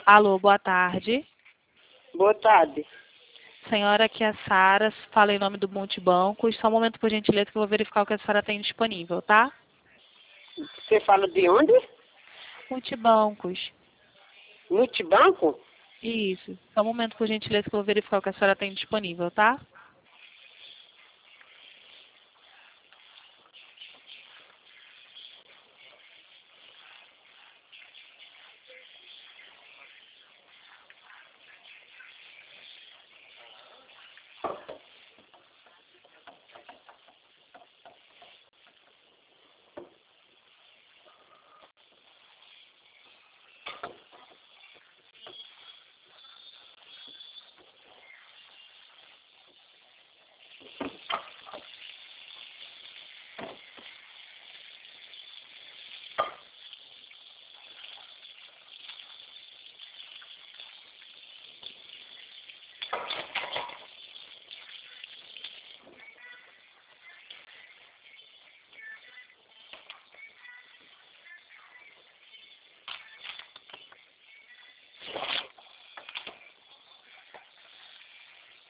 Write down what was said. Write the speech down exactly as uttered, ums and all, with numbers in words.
Alô, boa tarde. Boa tarde. Senhora, aqui é a Sara, fala em nome do Multibancos. Só um momento, por gentileza, que eu vou verificar o que a senhora tem disponível, tá? Você fala de onde? Multibancos. Multibanco? Isso. Só um momento, por gentileza, que eu vou verificar o que a senhora tem disponível, tá?